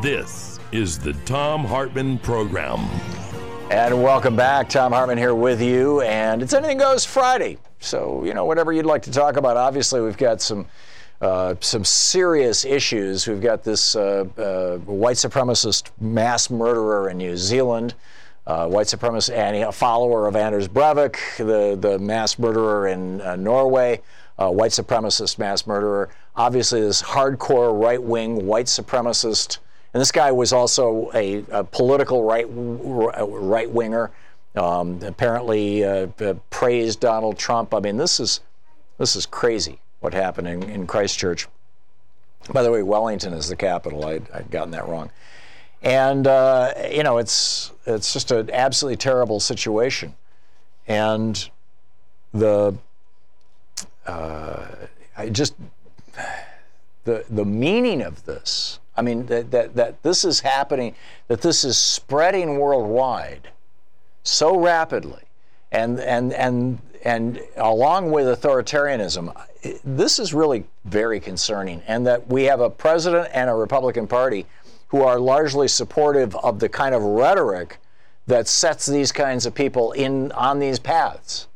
This is the Thom Hartmann Program. And welcome back. Thom Hartmann here with you. And it's Anything Goes Friday. So, whatever you'd like to talk about. Obviously, we've got some serious issues. We've got this white supremacist mass murderer in New Zealand, white supremacist and a follower of Anders Breivik, the mass murderer in Norway, white supremacist mass murderer. Obviously, this hardcore right-wing white supremacist. And this guy was also a political right-winger, apparently praised Donald Trump. I mean, this is crazy what happened in Christchurch. By the way, Wellington is the capital. I'd gotten that wrong. And, it's just an absolutely terrible situation. And the meaning of this, I mean, that this is happening, that this is spreading worldwide so rapidly, and along with authoritarianism, this is really very concerning. And that we have a president and a Republican Party who are largely supportive of the kind of rhetoric that sets these kinds of people on these paths.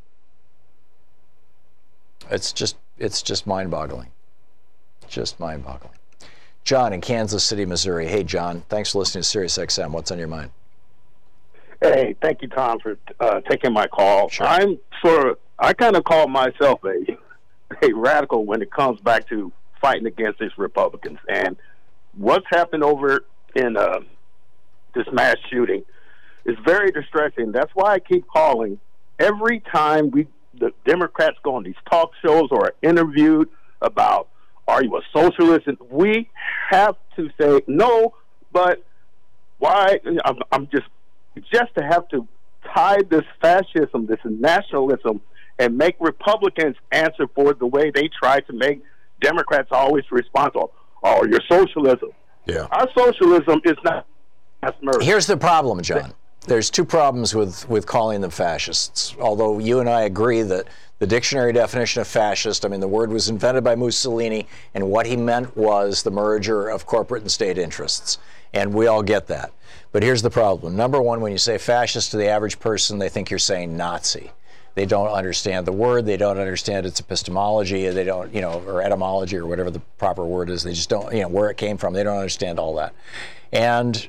It's just mind-boggling. Just mind-boggling. John in Kansas City, Missouri. Hey, John. Thanks for listening to Sirius XM. What's on your mind? Hey, thank you, Tom, for taking my call. Sure. I kind of call myself a radical when it comes back to fighting against these Republicans. And what's happened over in this mass shooting is very distressing. That's why I keep calling. Every time the Democrats go on these talk shows or are interviewed about, are you a socialist? And we have to say no, but why? I'm just to have to tie this fascism, this nationalism, and make Republicans answer for it the way they try to make Democrats always respond to, oh, your socialism. Yeah. Our socialism is not mass murder. Here's the problem, John. There's two problems with calling them fascists. Although you and I agree that the dictionary definition of fascist, I mean, the word was invented by Mussolini, and what he meant was the merger of corporate and state interests. And we all get that. But here's the problem. Number one, when you say fascist to the average person, they think you're saying Nazi. They don't understand the word. They don't understand its epistemology. They don't, or etymology or whatever the proper word is. They just don't, where it came from. They don't understand all that. And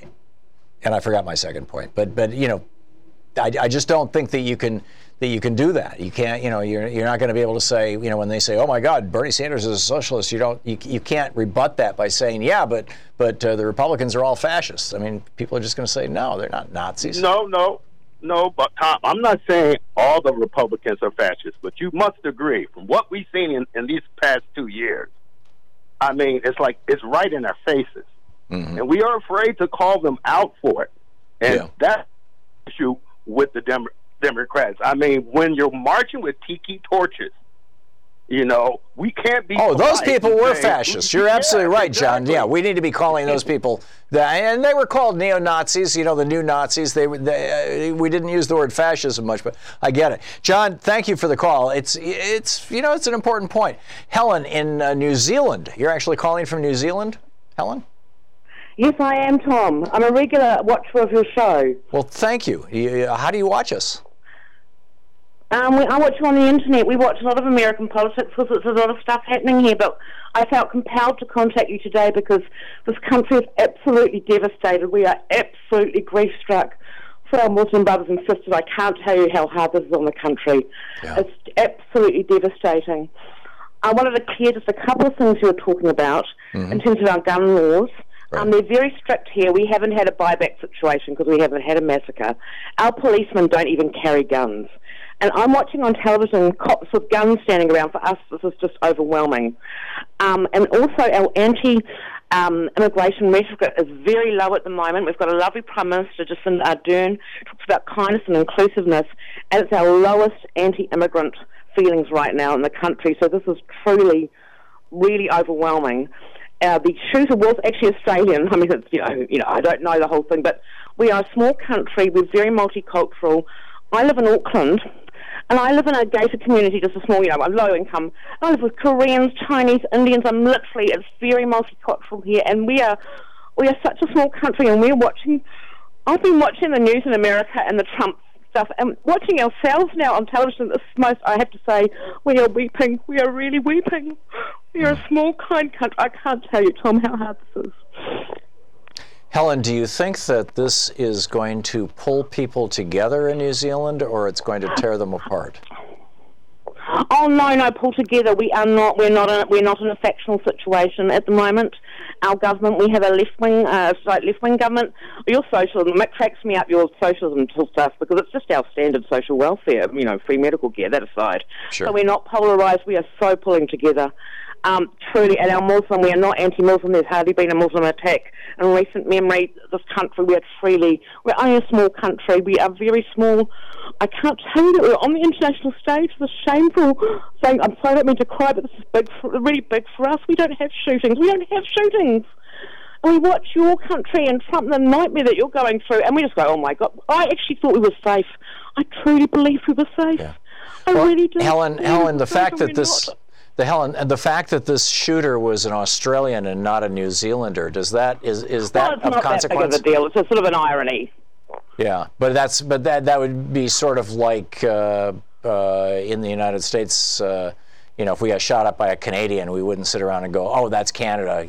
I forgot my second point. But I just don't think that you can do that. You can't, you're not going to be able to say, when they say, oh my God, Bernie Sanders is a socialist, you can't rebut that by saying, yeah, but the Republicans are all fascists. I mean, people are just going to say, no, they're not Nazis. No, but Tom, I'm not saying all the Republicans are fascists, but you must agree, from what we've seen in these past 2 years, I mean, it's right in our faces. Mm-hmm. And we are afraid to call them out for it. And that's the issue with the Democrats. I mean, when you're marching with tiki torches, we can't be. Oh, those people were fascists. You're absolutely right, John. Exactly. Yeah, we need to be calling those people that, and they were called neo-Nazis. The new Nazis. We didn't use the word fascism much, but I get it. John, thank you for the call. It's an important point. Helen in New Zealand. You're actually calling from New Zealand, Helen? Yes, I am, Tom. I'm a regular watcher of your show. Well, thank you. How do you watch us? I watch you on the internet. We watch a lot of American politics because there's a lot of stuff happening here, but I felt compelled to contact you today because this country is absolutely devastated. We are absolutely grief-struck for our Muslim brothers and sisters. I can't tell you how hard this is on the country. Yeah. It's absolutely devastating. I wanted to clear just a couple of things you were talking about in terms of our gun laws. Right. They're very strict here. We haven't had a buyback situation because we haven't had a massacre. Our policemen don't even carry guns. And I'm watching on television cops with guns standing around. For us, this is just overwhelming. And also our anti-immigration rhetoric is very low at the moment. We've got a lovely Prime Minister, Jacinda Ardern, talks about kindness and inclusiveness, and it's our lowest anti-immigrant feelings right now in the country. So this is truly, really overwhelming. The shooter was actually Australian. I mean, it's, I don't know the whole thing, but we are a small country. We're very multicultural. I live in Auckland, and I live in a gated community, just a small, a low income. I live with Koreans, Chinese, Indians. It's very multicultural here, and we are We are such a small country, and I've been watching the news in America and the Trump stuff, and watching ourselves now on television. I have to say, we are weeping. We are really weeping. We are a small, kind country. I can't tell you, Tom, how hard this is. Helen, do you think that this is going to pull people together in New Zealand, or it's going to tear them apart? Oh no, pull together. We're not in a factional situation at the moment. Our government, we have a left-wing government. Your socialism, it cracks me up, your socialism stuff, because it's just our standard social welfare, free medical care, that aside. Sure. So we're not polarised, we are so pulling together. Truly, and our Muslim, we are not anti-Muslim. There's hardly been a Muslim attack in recent memory. This country, we're only a small country. We are very small. I can't tell you that we're on the international stage. It's a shameful thing. I'm sorry, I don't mean to cry, but this is really big for us. We don't have shootings. And we watch your country and Trump, the nightmare that you're going through, and we just go, oh my God. I actually thought we were safe. I truly believe we were safe. Yeah. I really do. Helen, the fact that the fact that this shooter was an Australian and not a New Zealander, is that of consequence? That big of a deal. It's a sort of an irony. Yeah, but that would be sort of like in the United States, if we got shot up by a Canadian, we wouldn't sit around and go, oh, that's Canada,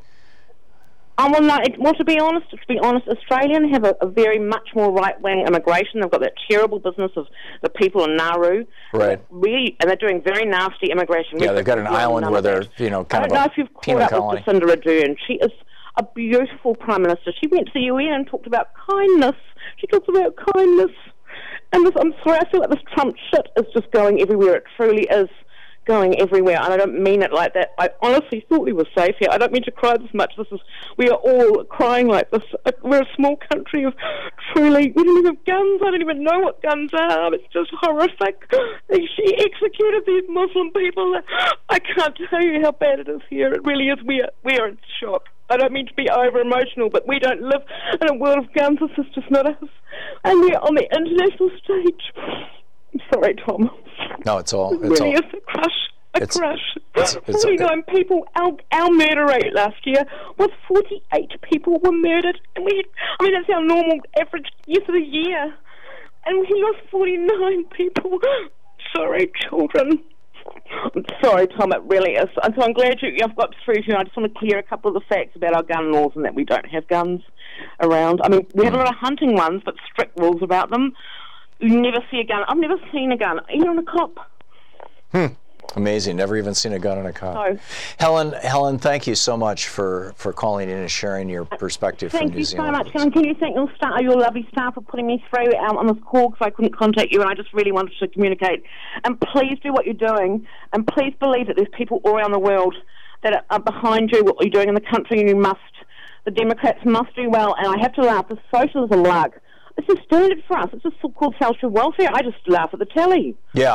to be honest, Australians have a very much more right-wing immigration. They've got that terrible business of the people in Nauru. Right. Really, and they're doing very nasty immigration. Yeah, they've got an island where they're, kind of a penal colony. I don't know if you've caught up with Jacinda Ardern. She is a beautiful Prime Minister. She went to the UN and talked about kindness. She talks about kindness. And I'm sorry, I feel like this Trump shit is just going everywhere. It truly is going everywhere, and I don't mean it like that. I honestly thought we were safe here. I don't mean to cry this much. We are all crying like this. We're a small country of truly, we don't even have guns. I don't even know what guns are. It's just horrific. She executed these Muslim people. I can't tell you how bad it is here. It really is. We are in shock. I don't mean to be over-emotional, but we don't live in a world of guns. This is just not us. And we're on the international stage. I'm sorry, Tom. No, it's all. It really is a crush. 49 people. Our murder rate last year was 48 people were murdered, and that's our normal average year for the year, and we lost 49 people. Sorry, children. I'm sorry, Tom. It really is. And so I'm glad you've got through to. I just want to clear a couple of the facts about our gun laws and that we don't have guns around. I mean, we have a lot of hunting ones, but strict rules about them. You never see a gun. I've never seen a gun, even on a cop. Amazing. Never even seen a gun on a cop. No. Helen, thank you so much for calling in and sharing your perspective from New Zealand. Thank you so much. Can you thank your lovely staff for putting me through on this call, because I couldn't contact you and I just really wanted to communicate. And please do what you're doing, and please believe that there's people all around the world that are behind you, what you're doing in the country, and the Democrats must do well. And I have to laugh. The socialism lark. It's a standard for us. It's just called social welfare. I just laugh at the telly. Yeah,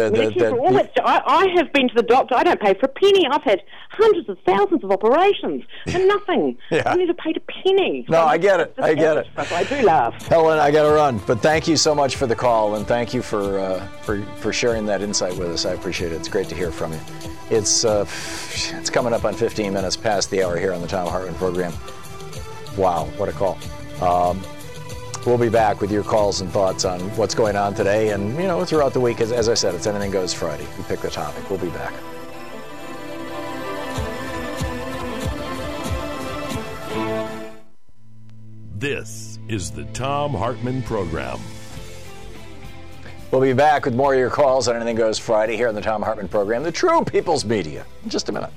I have been to the doctor. I don't pay for a penny. I've had hundreds of thousands of operations and nothing. Yeah. I never paid a penny. No, I get it. I do laugh. Helen, I got to run. But thank you so much for the call, and thank you for sharing that insight with us. I appreciate it. It's great to hear from you. It's coming up on 15 minutes past the hour here on the Thom Hartmann program. Wow, what a call. We'll be back with your calls and thoughts on what's going on today, and throughout the week. As I said, it's Anything Goes Friday. We pick the topic. We'll be back. This is the Thom Hartmann program. We'll be back with more of your calls on Anything Goes Friday here on the Thom Hartmann program, the true people's media, in just a minute.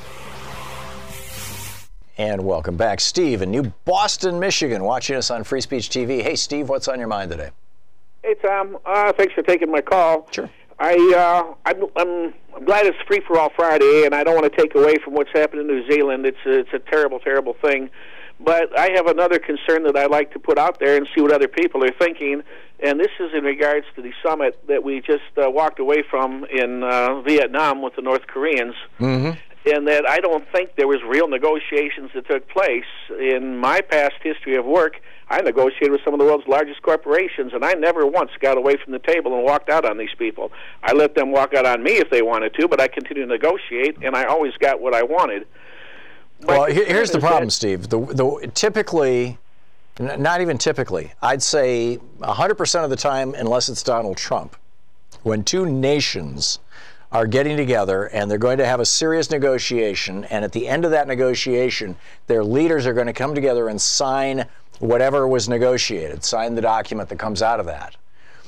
And welcome back. Steve in New Boston, Michigan, watching us on Free Speech TV. Hey, Steve, what's on your mind today? Hey, Tom. Thanks for taking my call. Sure. I'm glad it's Free for All Friday, and I don't want to take away from what's happened in New Zealand. It's a terrible, terrible thing. But I have another concern that I'd like to put out there and see what other people are thinking, and this is in regards to the summit that we just walked away from in Vietnam with the North Koreans. Mm-hmm. And that I don't think there was real negotiations that took place. In my past history of work, I negotiated with some of the world's largest corporations, and I never once got away from the table and walked out on these people. I let them walk out on me if they wanted to, but I continued to negotiate, and I always got what I wanted. Well, here's the problem, Steve. Typically, not even typically, I'd say 100% of the time, unless it's Donald Trump, when two nations are getting together and they're going to have a serious negotiation, and at the end of that negotiation, their leaders are going to come together and sign whatever was negotiated, sign the document that comes out of that,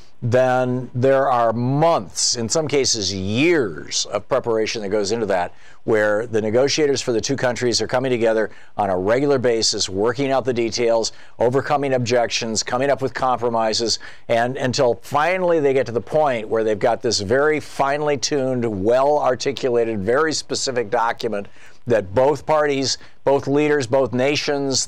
then there are months, in some cases years, of preparation that goes into that, where the negotiators for the two countries are coming together on a regular basis, working out the details, overcoming objections, coming up with compromises, and until finally they get to the point where they've got this very finely tuned, well-articulated, very specific document that both parties, both leaders, both nations,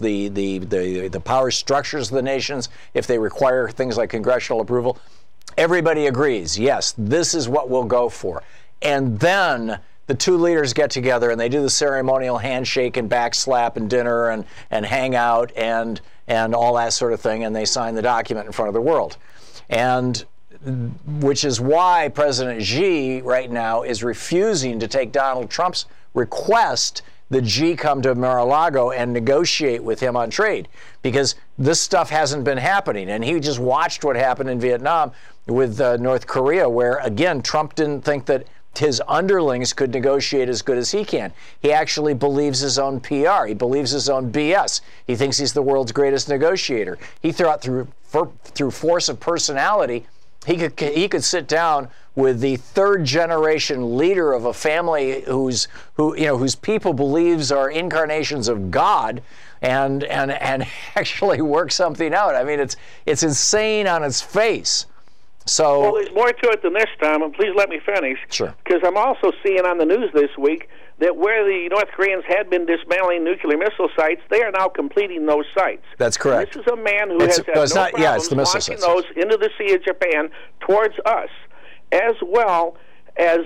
the power structures of the nations, if they require things like congressional approval, everybody agrees, yes, this is what we'll go for. And then the two leaders get together and they do the ceremonial handshake and backslap and dinner and hang out and all that sort of thing, and they sign the document in front of the world. And which is why President Xi right now is refusing to take Donald Trump's request that Xi come to Mar-a-Lago and negotiate with him on trade, because this stuff hasn't been happening. And he just watched what happened in Vietnam with North Korea, where, again, Trump didn't think that his underlings could negotiate as good as he can. He actually believes his own PR. He believes his own BS. He thinks he's the world's greatest negotiator. He thought through force of personality, he could sit down with the third generation leader of a family whose people believes are incarnations of God, and actually work something out. I mean, it's insane on its face. So, well, there's more to it than this, Tom, and please let me finish. Sure. Because I'm also seeing on the news this week that where the North Koreans had been dismantling nuclear missile sites, they are now completing those sites. That's correct. And this is a man who has had no problems launching those into the Sea of Japan towards us, as well as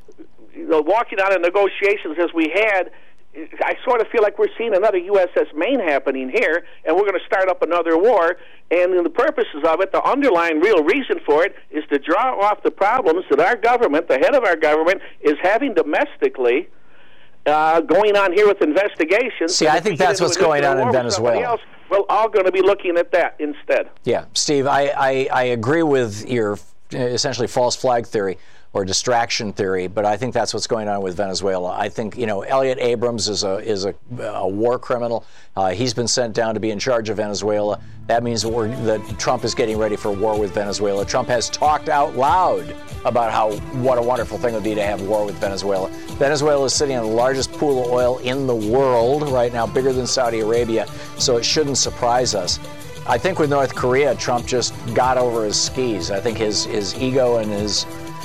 walking out of negotiations as we had. I sort of feel like we're seeing another USS Maine happening here, and we're going to start up another war. And in the purposes of it, the underlying real reason for it is to draw off the problems that our government, the head of our government, is having domestically going on here with investigations. See, I think that's what's going on in Venezuela. We're all going to be looking at that instead. Yeah, Steve, I agree with your essentially false flag theory or distraction theory, but I think that's what's going on with Venezuela. I think, Elliot Abrams is a war criminal. He's been sent down to be in charge of Venezuela. That means that Trump is getting ready for war with Venezuela. Trump has talked out loud about what a wonderful thing it would be to have war with Venezuela. Venezuela is sitting on the largest pool of oil in the world right now, bigger than Saudi Arabia, so it shouldn't surprise us. I think with North Korea, Trump just got over his skis. I think his ego and his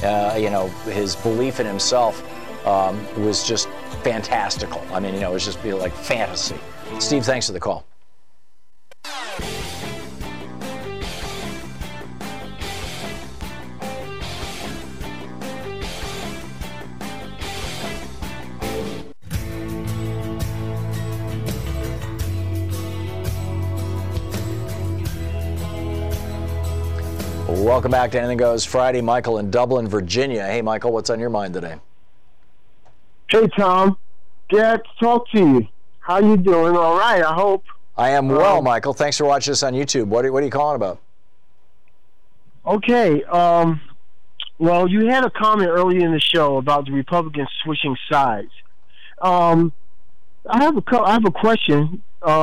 belief in himself was just fantastical. I mean, it was just like fantasy. Steve, thanks for the call. Welcome back to Anything Goes Friday. Michael in Dublin, Virginia. Hey, Michael, what's on your mind today? Hey, Tom. Glad to talk to you. How you doing? All right, I hope. I am well, Michael. Thanks for watching us on YouTube. What are you calling about? Okay. Well, you had a comment earlier in the show about the Republicans switching sides. I have a question.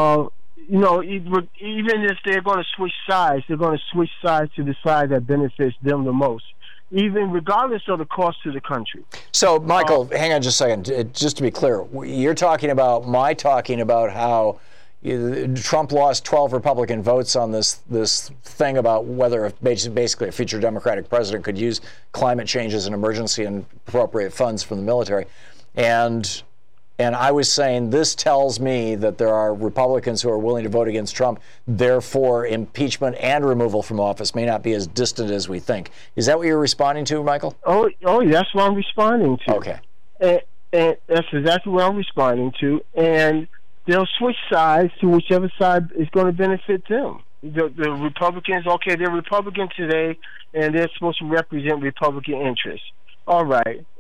Even if they're going to switch sides, they're going to switch sides to the side that benefits them the most, even regardless of the cost to the country. So, Michael, hang on just a second. Just to be clear, you're talking about how Trump lost 12 Republican votes on this thing about whether basically a future Democratic president could use climate change as an emergency and appropriate funds from the military. And I was saying, this tells me that there are Republicans who are willing to vote against Trump. Therefore, impeachment and removal from office may not be as distant as we think. Is that what you're responding to, Michael? Oh, that's what I'm responding to. Okay. And that's exactly what I'm responding to. And they'll switch sides to whichever side is going to benefit them. The Republicans, they're Republican today, and they're supposed to represent Republican interests. All right.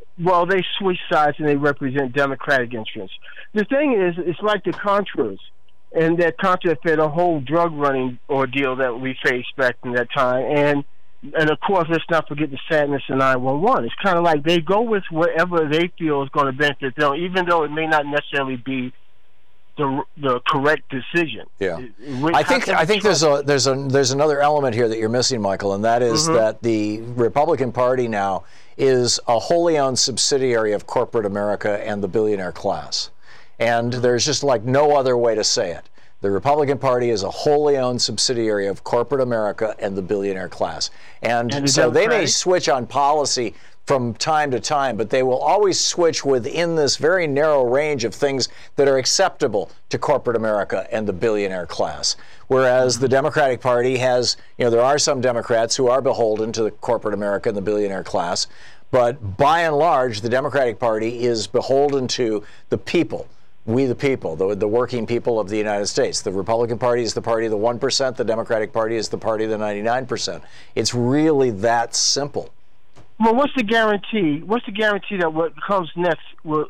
well, they switch sides and they represent Democratic interests. The thing is, it's like the Contras, and that Contra fed a whole drug running ordeal that we faced back in that time. And of course, let's not forget the sadness of 9/11. It's kind of like they go with whatever they feel is going to benefit them, even though it may not necessarily be the correct decision. Yeah, I think there's another element here that you're missing, Michael, and that is that the Republican Party now is a wholly owned subsidiary of corporate America and the billionaire class, and there's just like no other way to say it. The Republican Party is a wholly owned subsidiary of corporate America and the billionaire class, and so they may switch on policy from time to time, but they will always switch within this very narrow range of things that are acceptable to corporate America and the billionaire class. Whereas the Democratic Party has, there are some Democrats who are beholden to the corporate America and the billionaire class, but by and large, the Democratic Party is beholden to the people. We the people, the working people of the United States. The Republican Party is the party of the 1%. The Democratic Party is the party of the 99%. It's really that simple. Well, what's the guarantee? What's the guarantee that what comes next will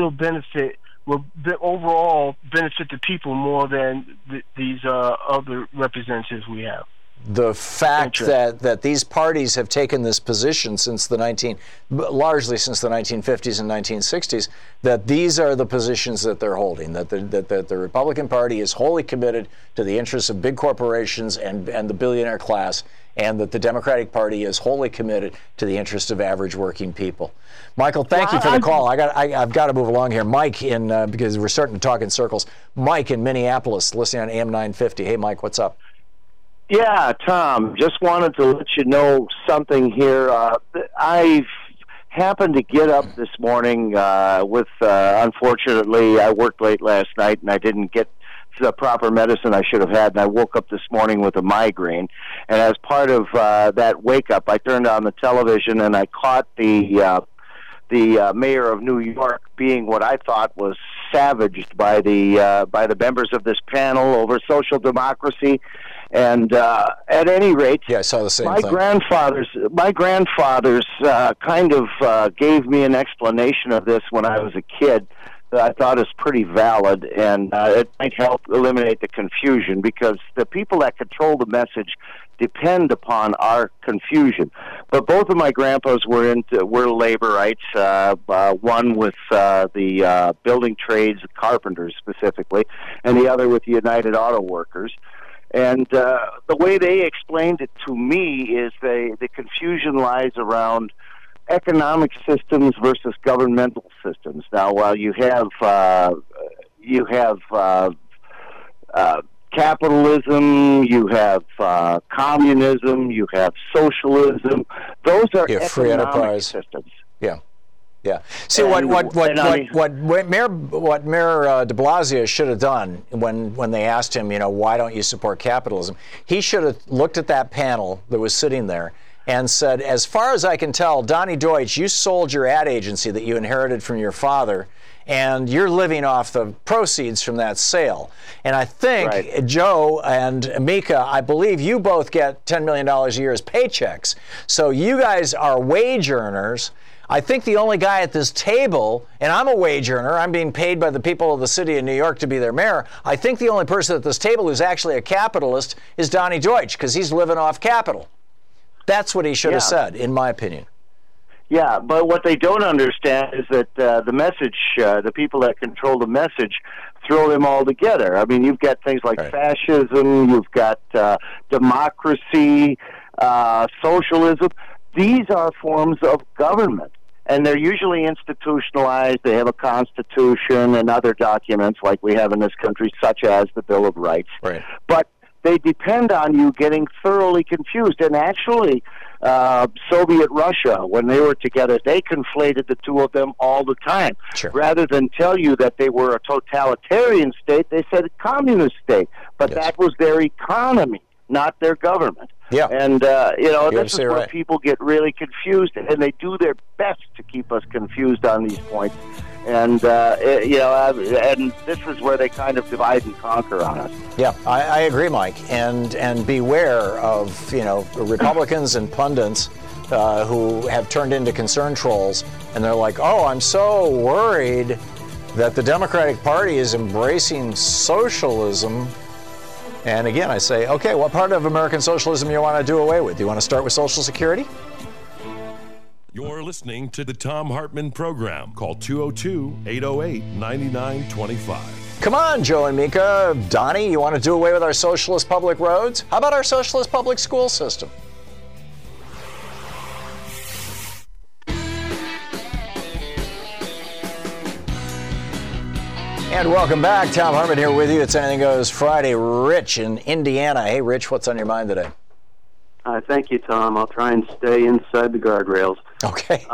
overall benefit the people more than these other representatives we have? The fact that these parties have taken this position largely since the 1950s and 1960s, that these are the positions that they're holding, that the Republican Party is wholly committed to the interests of big corporations and the billionaire class, and that the Democratic Party is wholly committed to the interests of average working people. Michael, thank you for the call. I've got to move along here. Mike, because we're starting to talk in circles. Mike in Minneapolis, listening on AM 950. Hey, Mike, what's up? Yeah, Tom, just wanted to let you know something here. I happened to get up this morning unfortunately, I worked late last night and I didn't get the proper medicine I should have had, and I woke up this morning with a migraine. And as part of that wake-up, I turned on the television and I caught the mayor of New York being what I thought was savaged by the members of this panel over social democracy. And at any rate, I saw the same thing. My grandfathers kind of gave me an explanation of this when I was a kid that I thought is pretty valid, and it might help eliminate the confusion, because the people that control the message depend upon our confusion. But both of my grandpas were laborites, one with the building trades, carpenters specifically, and the other with the United Auto Workers. And the way they explained it to me is the confusion lies around economic systems versus governmental systems. Now, while you have capitalism, you have communism, you have socialism, those are economic free enterprise systems. Yeah. See, what Mayor de Blasio should have done when they asked him, why don't you support capitalism? He should have looked at that panel that was sitting there and said, as far as I can tell, Donnie Deutsch, you sold your ad agency that you inherited from your father, and you're living off the proceeds from that sale. And I think Joe and Mika, I believe you both get $10 million a year as paychecks. So you guys are wage earners. I think the only guy at this table, and I'm a wage earner, I'm being paid by the people of the city of New York to be their mayor. I think the only person at this table who's actually a capitalist is Donnie Deutsch, because he's living off capital. That's what he should have said, in my opinion. Yeah, but what they don't understand is that the message, the people that control the message, throw them all together. I mean, you've got things like fascism, you've got democracy, socialism. These are forms of government, and they're usually institutionalized. They have a constitution and other documents like we have in this country, such as the Bill of Rights. Right. But they depend on you getting thoroughly confused. And actually, Soviet Russia, when they were together, they conflated the two of them all the time. Sure. Rather than tell you that they were a totalitarian state, they said a communist state. But that was their economy, not their government. Yeah. And, this is where right. people get really confused, and they do their best to keep us confused on these points. And, and this is where they kind of divide and conquer on us. Yeah, I agree, Mike. And beware of, Republicans and pundits who have turned into concern trolls, and they're like, oh, I'm so worried that the Democratic Party is embracing socialism. And again, I say, okay, what part of American socialism you want to do away with? Do you want to start with Social Security? You're listening to the Thom Hartmann Program. Call 202-808-9925. Come on, Joe and Mika. Donnie, you want to do away with our socialist public roads? How about our socialist public school system? And welcome back. Thom Hartmann here with you. It's Anything Goes Friday. Rich in Indiana. Hey, Rich, what's on your mind today? Thank you, Tom. I'll try and stay inside the guardrails. Okay.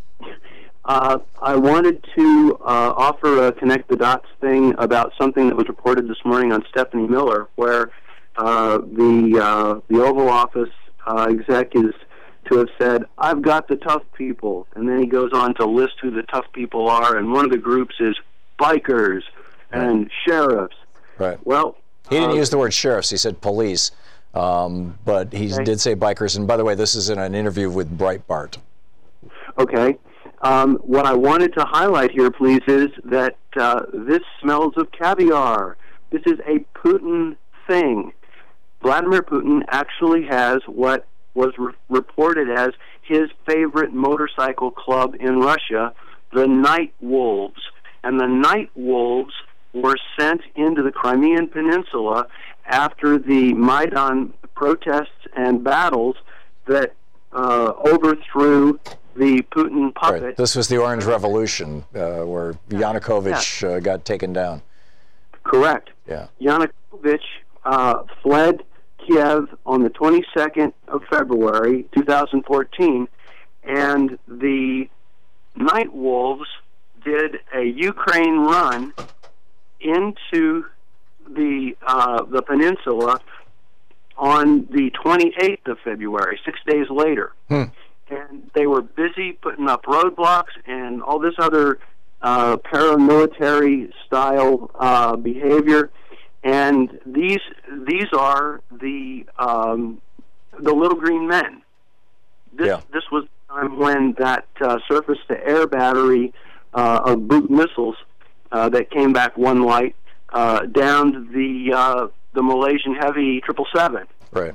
I wanted to offer a connect the dots thing about something that was reported this morning on Stephanie Miller, where the Oval Office exec is to have said, "I've got the tough people," and then he goes on to list who the tough people are, and one of the groups is bikers and sheriffs. Right. Well, he didn't use the word sheriffs. He said police. But he did say bikers. And by the way, this is in an interview with Breitbart. Okay. What I wanted to highlight here, please, is that this smells of caviar. This is a Putin thing. Vladimir Putin actually has what was reported as his favorite motorcycle club in Russia, the Night Wolves. And the Night Wolves were sent into the Crimean Peninsula after the Maidan protests and battles that overthrew the Putin puppet. Right. This was the Orange Revolution, where Yanukovych got taken down. Correct. Yeah. Yanukovych fled Kiev on the 22nd of February, 2014, and the Night Wolves did a Ukraine run into the peninsula on the 28th of February, 6 days later. And they were busy putting up roadblocks and all this other paramilitary style behavior. And these are the Little Green Men. This was the time when that surface-to-air battery of Buk missiles that came back one light downed the Malaysian heavy 777. Right.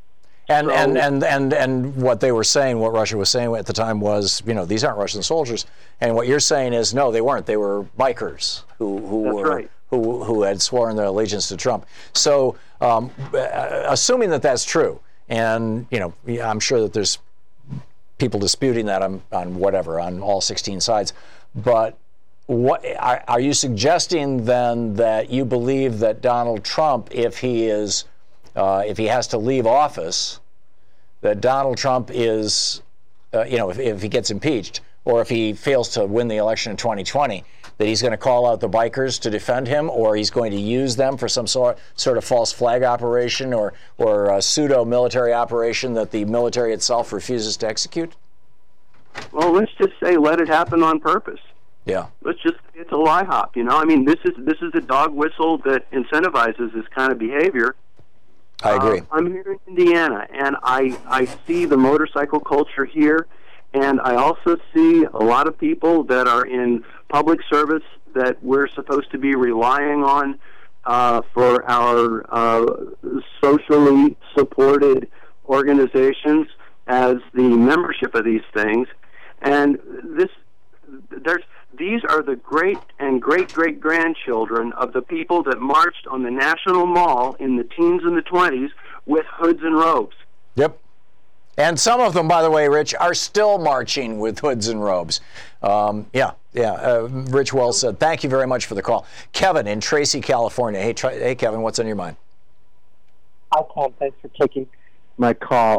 And what they were saying, what Russia was saying at the time was, these aren't Russian soldiers. And what you're saying is, no, they weren't. They were bikers who had sworn their allegiance to Trump. So, assuming that that's true, and I'm sure that there's people disputing that on all 16 sides, but what are you suggesting then, that you believe that Donald Trump, if he has to leave office, that Donald Trump is, if he gets impeached, or if he fails to win the election in 2020, that he's going to call out the bikers to defend him, or he's going to use them for some sort of false flag operation or a pseudo-military operation that the military itself refuses to execute? Well, let's just say let it happen on purpose. Yeah. It's a lie hop, I mean, this is a dog whistle that incentivizes this kind of behavior. I agree. I'm here in Indiana, and I see the motorcycle culture here, and I also see a lot of people that are in public service that we're supposed to be relying on for our socially supported organizations as the membership of these things. And these are the great and great-great-grandchildren of the people that marched on the National Mall in the teens and the 20s with hoods and robes. Yep. And some of them, by the way, Rich, are still marching with hoods and robes. Rich Wells said, thank you very much for the call. Kevin in Tracy, California. Hey, Kevin, what's on your mind? Hi, Tom. Thanks for taking my call.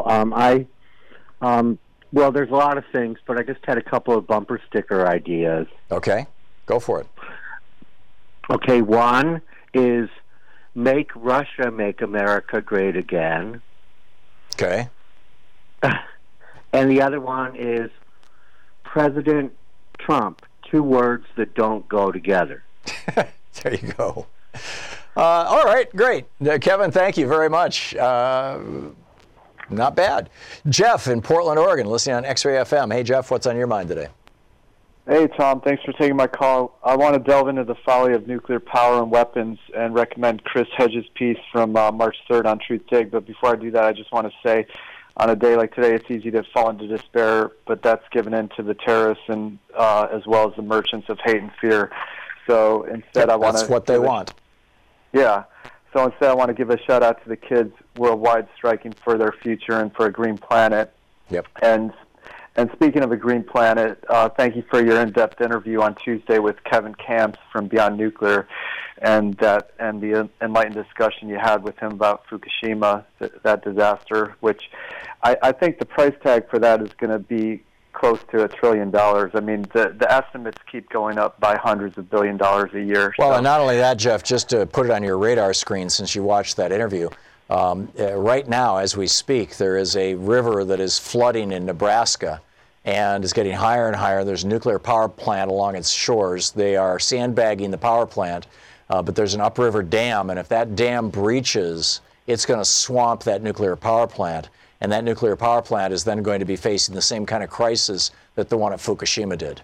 Well, there's a lot of things, but I just had a couple of bumper sticker ideas. Okay, go for it. Okay, one is Make Russia, Make America Great Again. Okay. And the other one is President Trump, two words that don't go together. There you go. All right, great. Kevin, thank you very much. Not bad. Jeff in Portland, Oregon, listening on X-Ray FM. Hey, Jeff, what's on your mind today? Hey, Tom, thanks for taking my call. I want to delve into the folly of nuclear power and weapons and recommend Chris Hedges' piece from March 3rd on Truth Dig. But before I do that, I just want to say, on a day like today, it's easy to fall into despair, but that's given in to the terrorists and as well as the merchants of hate and fear. So instead, I want to... That's what they want. Yeah. So instead, I want to give a shout-out to the kids worldwide striking for their future and for a green planet. Yep. And speaking of a green planet, thank you for your in-depth interview on Tuesday with Kevin Camps from Beyond Nuclear, and the enlightened discussion you had with him about Fukushima, that disaster, which I think the price tag for that is going to be close to $1 trillion. I mean, the estimates keep going up by hundreds of $billions a year. Well, and not only that, Jeff, just to put it on your radar screen since you watched that interview, right now, as we speak, there is a river that is flooding in Nebraska and is getting higher and higher. There's a nuclear power plant along its shores. They are sandbagging the power plant, but there's an upriver dam, and if that dam breaches, it's going to swamp that nuclear power plant, and that nuclear power plant is then going to be facing the same kind of crisis that the one at Fukushima did.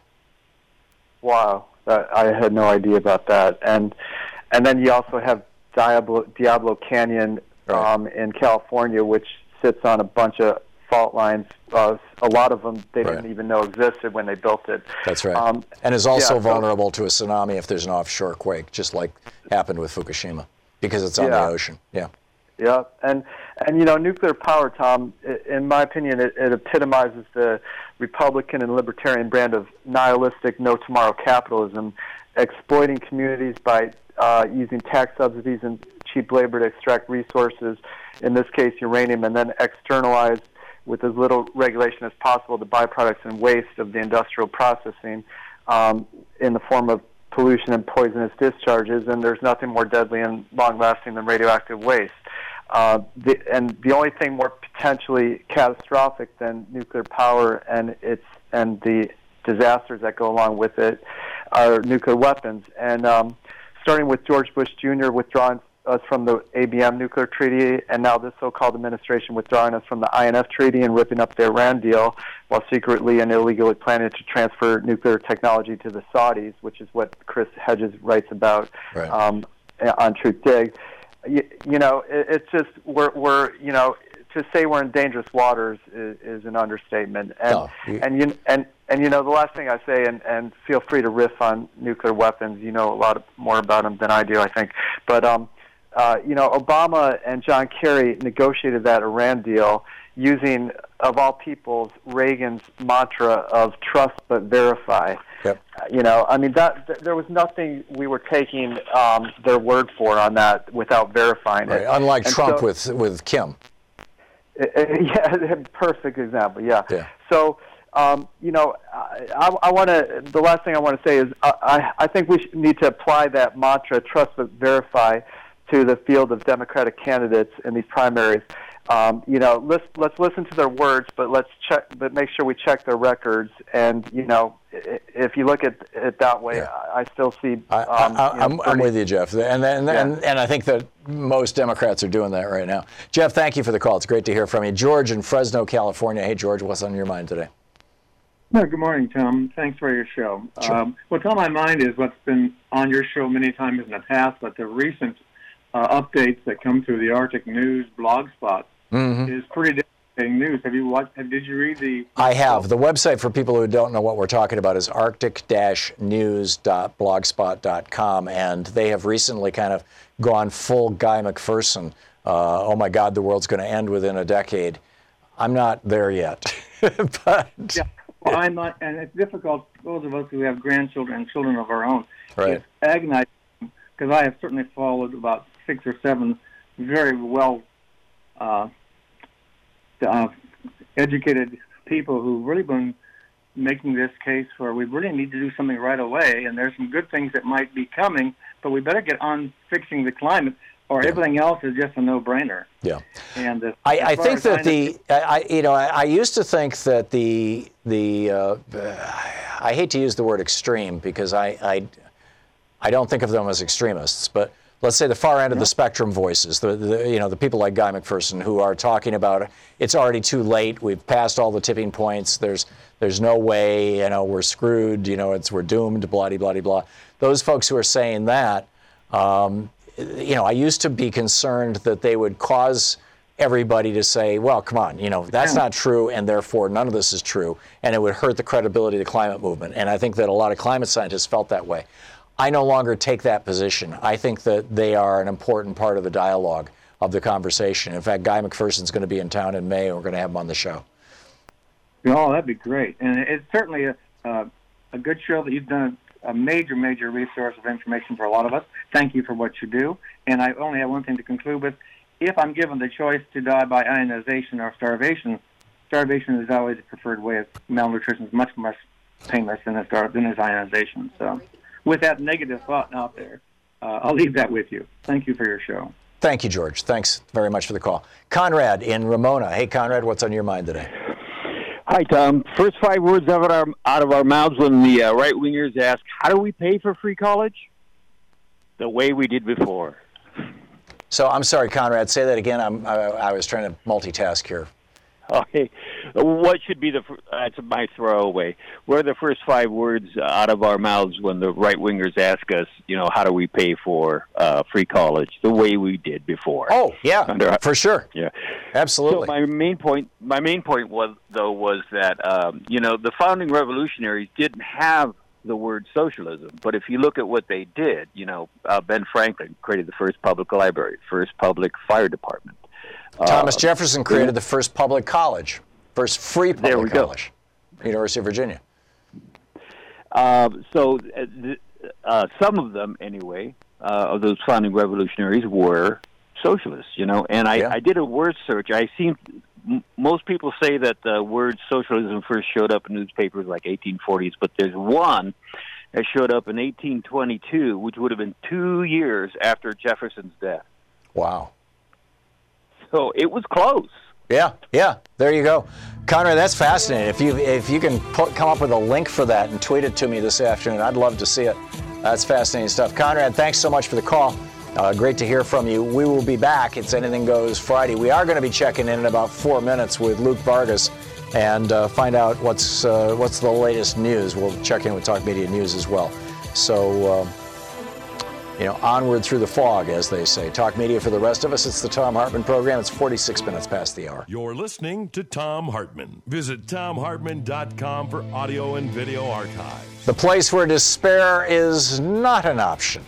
Wow, I had no idea about that. And then you also have Diablo Canyon in California, which sits on a bunch of fault lines. A lot of them they didn't even know existed when they built it. That's right. And is also vulnerable to a tsunami if there's an offshore quake, just like happened with Fukushima, because it's on the ocean. Yeah. Yeah, and you know, nuclear power, Tom, in my opinion, it epitomizes the Republican and libertarian brand of nihilistic, no-tomorrow capitalism, exploiting communities by using tax subsidies and cheap labor to extract resources, in this case uranium, and then externalize with as little regulation as possible the byproducts and waste of the industrial processing in the form of pollution and poisonous discharges, and there's nothing more deadly and long-lasting than radioactive waste. The only thing more potentially catastrophic than nuclear power and the disasters that go along with it are nuclear weapons. And starting with George Bush Jr. withdrawing us from the ABM nuclear treaty, and now this so-called administration withdrawing us from the INF treaty and ripping up the Iran deal while secretly and illegally planning to transfer nuclear technology to the Saudis, which is what Chris Hedges writes about on Truth Dig. You know, it's just we're you know, to say we're in dangerous waters is an understatement. And you know, the last thing I say, and feel free to riff on nuclear weapons. You know a lot more about them than I do, I think. But you know, Obama and John Kerry negotiated that Iran deal using, of all peoples, Reagan's mantra of trust but verify. Yep. You know, I mean, there was nothing we were taking their word for on that without verifying it. Unlike and Trump with Kim. Yeah, perfect example. Yeah. So, you know, I want to. The last thing I want to say is I think we need to apply that mantra, trust but verify, to the field of Democratic candidates in these primaries. You know, let's listen to their words, but but make sure we check their records. And you know, if you look at it that way, I still see. I'm with you, Jeff, and I think that most Democrats are doing that right now. Jeff, thank you for the call. It's great to hear from you. George in Fresno, California. Hey, George, what's on your mind today? Well, good morning, Tom. Thanks for your show. Sure. What's on my mind is what's been on your show many times in the past, but the recent updates that come through the Arctic News blog spot is pretty devastating news. Have you watched? Did you read the? I have. The website for people who don't know what we're talking about is arctic-news.blogspot.com, and they have recently kind of gone full Guy McPherson. Oh my God, the world's going to end within a decade. I'm not there yet, but yeah, well, I'm not, and it's difficult. Those of us who have grandchildren and children of our own, it's agonizing because I have certainly followed about 6 or 7 very well educated people who've really been making this case for we really need to do something right away, and there's some good things that might be coming, but we better get on fixing the climate, or everything else is just a no-brainer. Yeah, and I think that I used to think that the I hate to use the word extreme because I don't think of them as extremists, but let's say the far end of the spectrum voices, the people like Guy McPherson who are talking about it's already too late, we've passed all the tipping points, there's no way, we're screwed, we're doomed, blah. Those folks who are saying that, I used to be concerned that they would cause everybody to say, well, come on, that's not true, and therefore none of this is true, and it would hurt the credibility of the climate movement. And I think that a lot of climate scientists felt that way. I no longer take that position. I think that they are an important part of the dialogue, of the conversation. In fact, Guy McPherson's going to be in town in May, and we're going to have him on the show. Oh, that'd be great. And it's certainly a good show that you've done a major, major resource of information for a lot of us. Thank you for what you do. And I only have one thing to conclude with. If I'm given the choice to die by ionization or starvation is always the preferred way. Malnutrition is much less painless than is ionization. So with that negative thought out there, I'll leave that with you. Thank you for your show. Thank you, George. Thanks very much for the call. Conrad in Ramona. Hey, Conrad, what's on your mind today? Hi, Tom. First 5 words out of our mouths when the right-wingers ask, how do we pay for free college? The way we did before. So I'm sorry, Conrad, say that again. I was trying to multitask here. Okay. What should be that's my throwaway. What are the first 5 words out of our mouths when the right-wingers ask us, how do we pay for free college? The way we did before. Oh, yeah, for sure. Yeah. Absolutely. So my main point was that, the founding revolutionaries didn't have the word socialism, but if you look at what they did, Ben Franklin created the first public library, first public fire department. Thomas Jefferson created the first public college, first free public college, University of Virginia. So some of them, anyway, of those founding revolutionaries were socialists, and I did a word search. Most people say that the word socialism first showed up in newspapers like 1840s, but there's one that showed up in 1822, which would have been 2 years after Jefferson's death. Wow. So it was close. Yeah, there you go. Conrad, that's fascinating. If you can come up with a link for that and tweet it to me this afternoon, I'd love to see it. That's fascinating stuff. Conrad, thanks so much for the call. Great to hear from you. We will be back. It's Anything Goes Friday. We are going to be checking in about 4 minutes with Luke Vargas and find out what's the latest news. We'll check in with Talk Media News as well. So, onward through the fog, as they say. Talk Media for the rest of us. It's the Thom Hartmann Program. It's 46 minutes past the hour. You're listening to Thom Hartmann. Visit ThomHartmann.com for audio and video archives. The place where despair is not an option.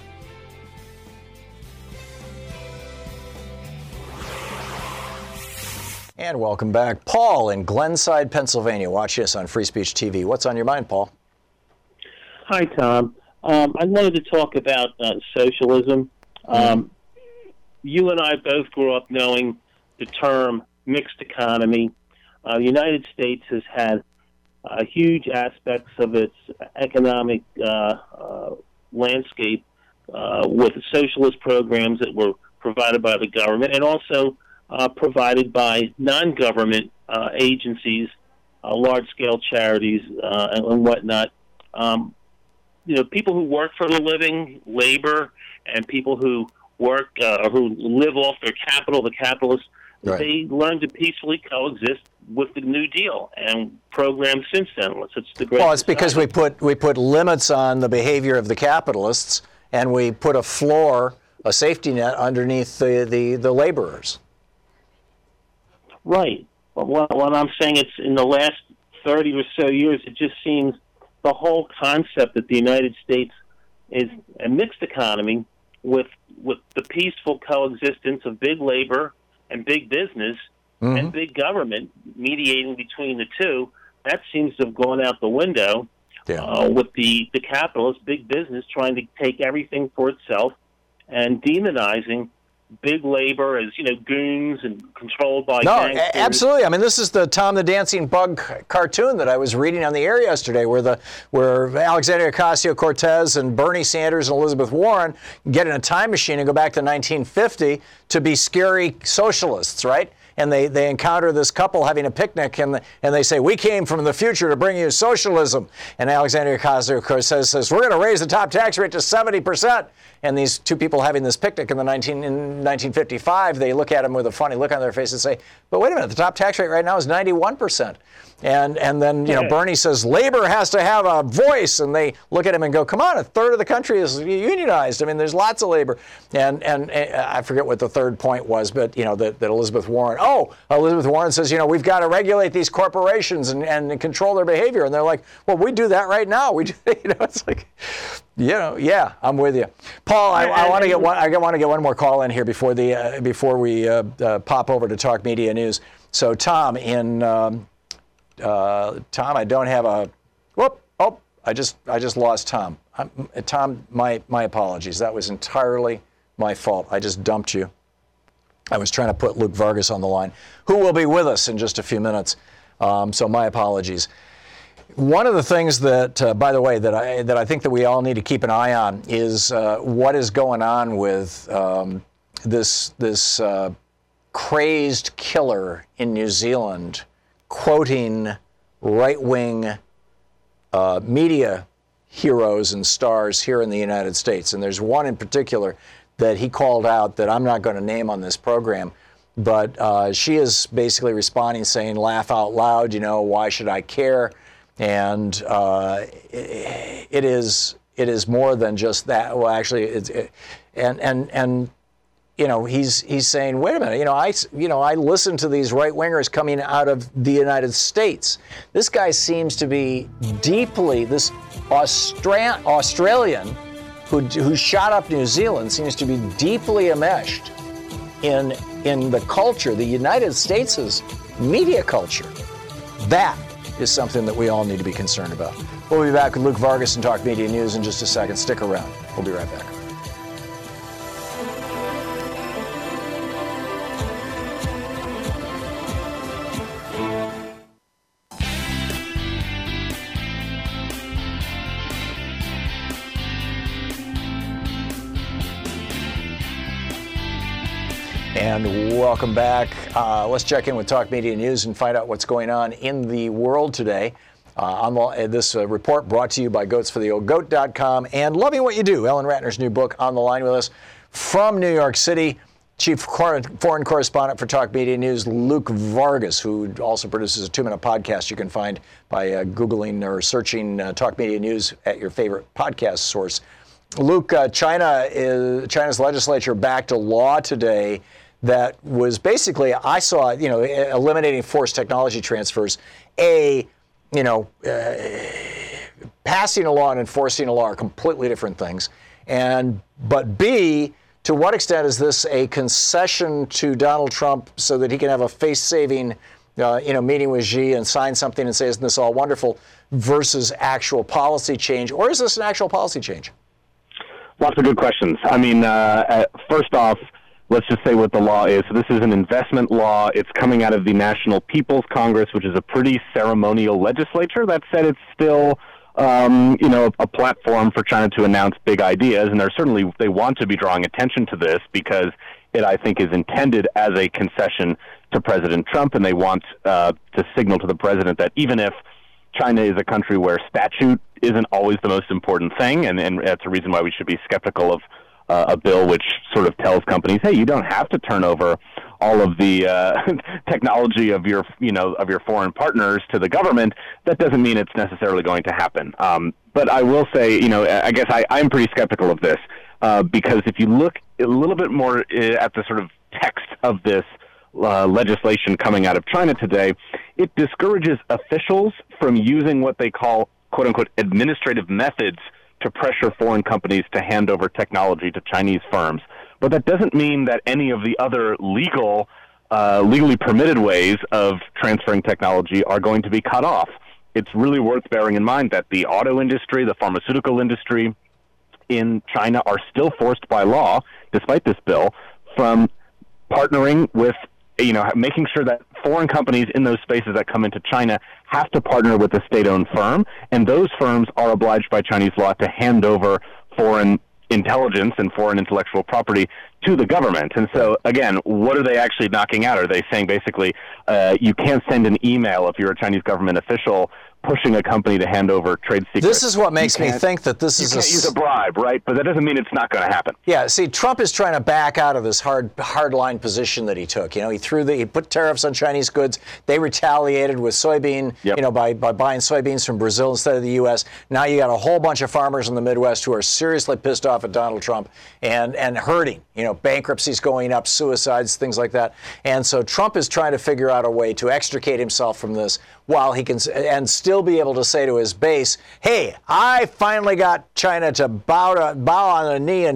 And welcome back. Paul in Glenside, Pennsylvania. Watch us on Free Speech TV. What's on your mind, Paul? Hi, Tom. I wanted to talk about socialism. You and I both grew up knowing the term mixed economy. The United States has had huge aspects of its economic landscape with socialist programs that were provided by the government and also provided by non-government agencies, large-scale charities, and whatnot. People who work for a living, labor, and people who work who live off their capital, the capitalists, right. They learn to peacefully coexist with the New Deal and programs since then. It's the great. Well, it's because we put limits on the behavior of the capitalists, and we put a floor, a safety net underneath the laborers. Right. But what I'm saying, it's in the last 30 or so years, it just seems the whole concept that the United States is a mixed economy with the peaceful coexistence of big labor and big business and big government mediating between the two, that seems to have gone out the window with the capitalists, big business, trying to take everything for itself and demonizing big labor as, goons and controlled by gangsters. Absolutely. I mean, this is the Tom the Dancing Bug cartoon that I was reading on the air yesterday, where Alexandria Ocasio-Cortez and Bernie Sanders and Elizabeth Warren get in a time machine and go back to 1950 to be scary socialists, right? and they encounter this couple having a picnic, and they say, we came from the future to bring you socialism. And Alexandria Ocasio says we're going to raise the top tax rate to 70%. And these two people having this picnic in 1955, they look at him with a funny look on their face and say, but wait a minute, the top tax rate right now is 91%. And then, Bernie says, labor has to have a voice. And they look at him and go, come on, a third of the country is unionized. I mean, there's lots of labor. And I forget what the third point was, but, that Elizabeth Warren says, we've got to regulate these corporations and control their behavior. And they're like, well, we do that right now. It's like, yeah, I'm with you. Paul, I want to get one more call in here before we pop over to Talk Media News. So, Tom, Tom, I don't have a. Whoop! Oh, I just lost Tom. Tom, my apologies. That was entirely my fault. I just dumped you. I was trying to put Luke Vargas on the line, who will be with us in just a few minutes. So my apologies. One of the things that, by the way, that I think that we all need to keep an eye on is what is going on with this crazed killer in New Zealand quoting right-wing media heroes and stars here in the United States. And there's one in particular that he called out that I'm not going to name on this program, but she is basically responding saying, laugh out loud, why should I care? And it is more than just that. Well, actually, he's saying, wait a minute, I listen to these right wingers coming out of the United States. This guy seems to be deeply, this Australian who shot up New Zealand seems to be deeply enmeshed in the culture, the United States' media culture. That is something that we all need to be concerned about. We'll be back with Luke Vargas and Talk Media News in just a second. Stick around. We'll be right back. And welcome back. Let's check in with Talk Media News and find out what's going on in the world today. This report brought to you by goatsfortheoldgoat.com and Loving What You Do, Ellen Ratner's new book, on the line with us from New York City. Chief Foreign Correspondent for Talk Media News, Luke Vargas, who also produces a 2-minute podcast you can find by Googling or searching Talk Media News at your favorite podcast source. Luke, China's legislature backed a law today that was basically, I saw, eliminating forced technology transfers. Passing a law and enforcing a law are completely different things. But B, to what extent is this a concession to Donald Trump so that he can have a face-saving, meeting with Xi and sign something and say, isn't this all wonderful, versus actual policy change? Or is this an actual policy change? Lots of good questions. I mean, first off, let's just say what the law is. So this is an investment law. It's coming out of the National People's Congress, which is a pretty ceremonial legislature. That said, it's still, a platform for China to announce big ideas. And they want to be drawing attention to this because it, I think, is intended as a concession to President Trump. And they want to signal to the president that even if China is a country where statute isn't always the most important thing, and that's a reason why we should be skeptical of a bill which sort of tells companies, hey, you don't have to turn over all of the technology of your foreign partners to the government. That doesn't mean it's necessarily going to happen. But I will say, I guess I'm pretty skeptical of this because if you look a little bit more at the sort of text of this legislation coming out of China today, it discourages officials from using what they call, quote-unquote, administrative methods to pressure foreign companies to hand over technology to Chinese firms. But that doesn't mean that any of the other legally permitted ways of transferring technology are going to be cut off. It's really worth bearing in mind that the auto industry, the pharmaceutical industry in China are still forced by law, despite this bill, from partnering with, making sure that foreign companies in those spaces that come into China have to partner with a state-owned firm, and those firms are obliged by Chinese law to hand over foreign intelligence and foreign intellectual property to the government. And so, again, what are they actually knocking out? Are they saying basically you can't send an email if you're a Chinese government official pushing a company to hand over trade secrets? This is what makes me think that this is you can't use a bribe, right? But that doesn't mean it's not going to happen. Yeah, see, Trump is trying to back out of this hard-line position that he took. You know, he put tariffs on Chinese goods. They retaliated with soybean, by buying soybeans from Brazil instead of the U.S. Now you got a whole bunch of farmers in the Midwest who are seriously pissed off at Donald Trump and hurting. You know, bankruptcies going up, suicides, things like that. And so Trump is trying to figure out a way to extricate himself from this while he can and still be able to say to his base, "Hey, I finally got China to bow on a knee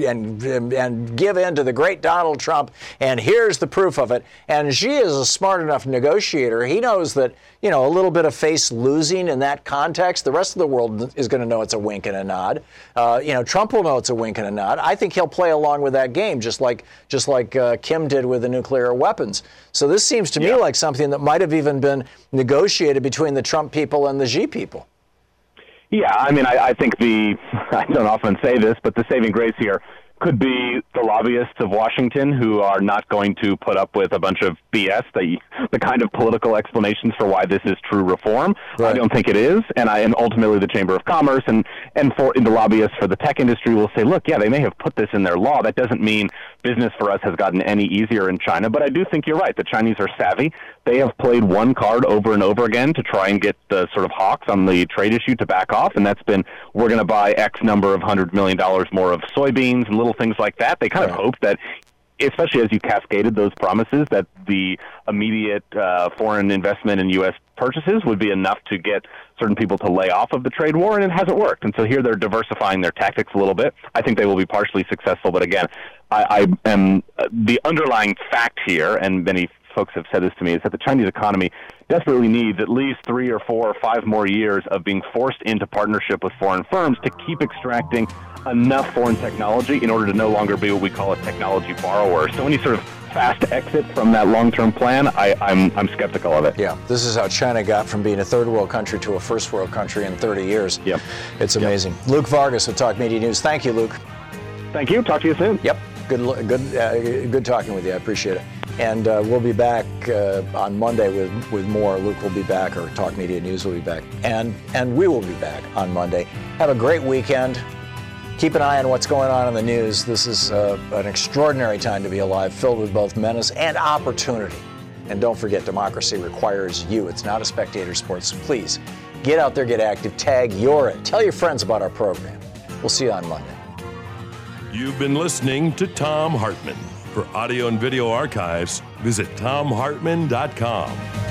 and give in to the great Donald Trump, and here's the proof of it." And Xi is a smart enough negotiator. He knows that, you know, a little bit of face losing in that context, the rest of the world is going to know it's a wink and a nod. Trump will know it's a wink and a nod. I think he'll play along with that game, just like Kim did with the nuclear weapons. So this seems to me like something that might have even been negotiated between the Trump people and the Xi people. Yeah, I mean, I think I don't often say this, but the saving grace here could be the lobbyists of Washington who are not going to put up with a bunch of BS, the kind of political explanations for why this is true reform. Right. I don't think it is, and ultimately the Chamber of Commerce and the lobbyists for the tech industry will say, look, yeah, they may have put this in their law. That doesn't mean business for us has gotten any easier in China, but I do think you're right. The Chinese are savvy. They have played one card over and over again to try and get the sort of hawks on the trade issue to back off, and that's been, we're going to buy X number of $100 million more of soybeans and little things like that. They kind of hoped that, especially as you cascaded those promises, that the immediate foreign investment in U.S. purchases would be enough to get certain people to lay off of the trade war, and it hasn't worked. And so here they're diversifying their tactics a little bit. I think they will be partially successful, but again, I am the underlying fact here, and many folks have said this to me, is that the Chinese economy desperately needs at least 3 or 4 or 5 more years of being forced into partnership with foreign firms to keep extracting enough foreign technology in order to no longer be what we call a technology borrower. So any sort of fast exit from that long-term plan, I'm skeptical of it. Yeah, this is how China got from being a third world country to a first world country in 30 years. Yep. It's amazing. Yep. Luke Vargas with Talk Media News. Thank you, Luke. Thank you. Talk to you soon. Yep. Good talking with you. I appreciate it. And we'll be back on Monday with more. Luke will be back, or Talk Media News will be back. And we will be back on Monday. Have a great weekend. Keep an eye on what's going on in the news. This is an extraordinary time to be alive, filled with both menace and opportunity. And don't forget, democracy requires you. It's not a spectator sport. So please, get out there, get active, tag you're it. Tell your friends about our program. We'll see you on Monday. You've been listening to Thom Hartmann. For audio and video archives, visit thomhartmann.com.